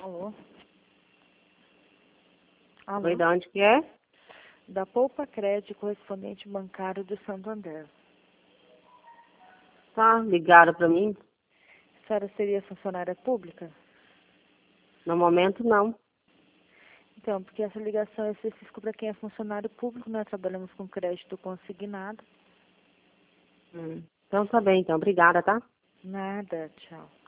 Alô? Alô? Oi, de onde que é? Da Poupa Crédito, correspondente bancário do Santander. Tá, ligaram pra mim? A senhora seria funcionária pública? No momento, não. Então, porque essa ligação é específica para quem é funcionário público, nós trabalhamos com crédito consignado. Então tá bem, então. Obrigada, tá? Nada, tchau.